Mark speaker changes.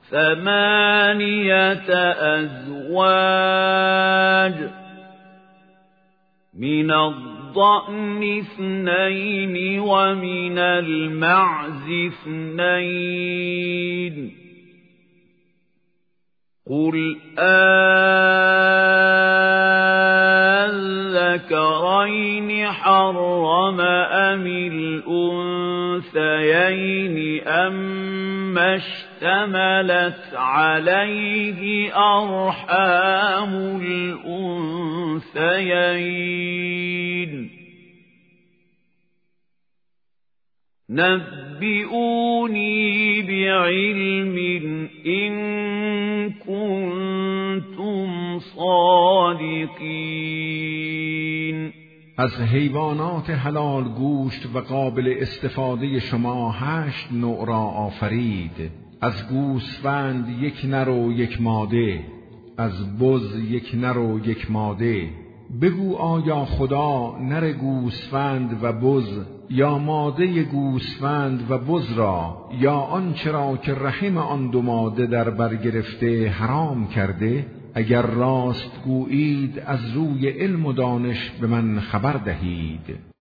Speaker 1: ثمانية أزواج من الضأن اثنين ومن المعز اثنين قل أذكرين حرم أم الأنثيين أما اشتملت عليه أرحام الأنثيين نبئوني بعلم إن كنتم صادقين.
Speaker 2: از حیوانات حلال گوشت و قابل استفاده شما 8 نوع را آفرید. از گوسفند 1 نر و 1 ماده، از بز 1 نر و 1 ماده. بگو آیا خدا نر گوسفند و بز یا ماده گوسفند و بز را یا آنچه را که رحم آن 2 ماده در بر گرفته حرام کرده؟ اگر راست گویید از روی علم و دانش به من خبر دهید.